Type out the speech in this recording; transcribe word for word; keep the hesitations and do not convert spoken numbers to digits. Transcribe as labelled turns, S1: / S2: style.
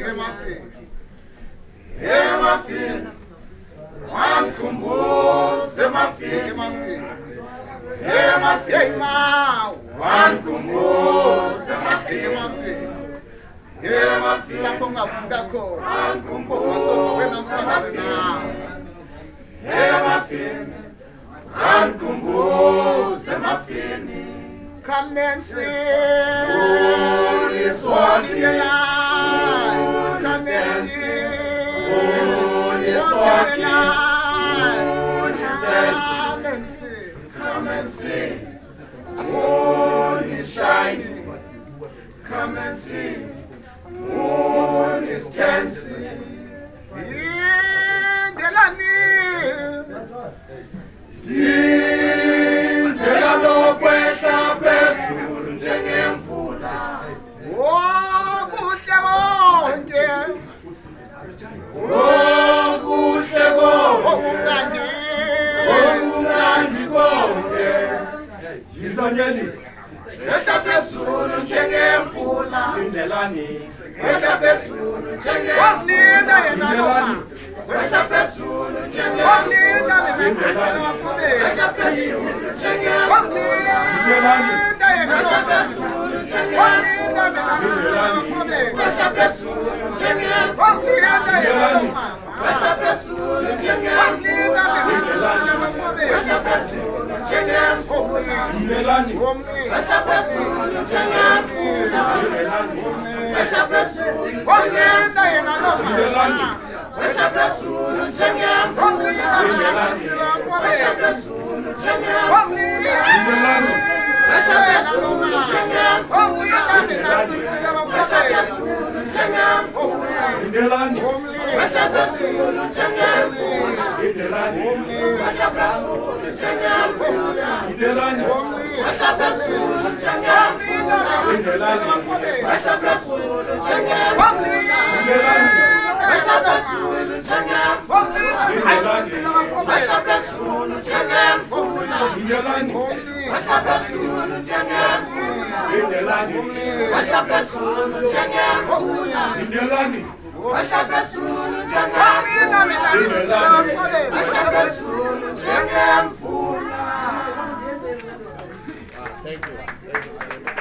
S1: emafini wangikhumbuza emafini emafini wangikhumbuza emafini emafini lapho ngavuka khona wangikhumbuza emafini wangikhumbuza emafini. Come and sing. Moon is walking the line. Come and sing. Moon is walking the line. Moon is dancing. Come and sing. Moon is shining. Come and sing. Moon is dancing. Delano kwehla phezulu njengemvula. Oh kuhle konke. Oh kuhle konke. Okumnandi konke. Yizonyelisa. Kwehla phezulu njengemvula. Indelani. Kwehla phezulu njengemvula. Indelani. Kwehla phezulu njengemvula. Indelani. Kwehla phezulu njengemvula. Indelani. Kwehla phezulu njengemvula. Indelani. Kwehla phezulu njengemvula. Indelani. Kwehla phezulu njengemvula. Indelani. Kwehla phezulu njengemvula. Indelani. Kwehla phezulu njengemvula. Indelani. Kwehla phezulu njengemvula. Kwehla phezulu njengemvula. Kwehla phezulu njengemvula. Kwehla phezulu njengemvula. Kwehla phezulu njengemvula. Indelani. Kwehla phezulu njengemvula. Indelani. Kwehla phezulu njengemvula. Indelani. Kwehla phezulu njengemvula. Indelani. Kwehla phezulu njengemvula. Indelani. Kwehla phezulu njengemvula. Kwehla phezulu njengemvula. Indelani. Kwehla phezulu njengemvula. Indelani. Kwehla phezulu njengemvula. Indelani. Kwehla phezulu njengemvula. Indelani. Kwehla phezulu njengemvula. Thank you.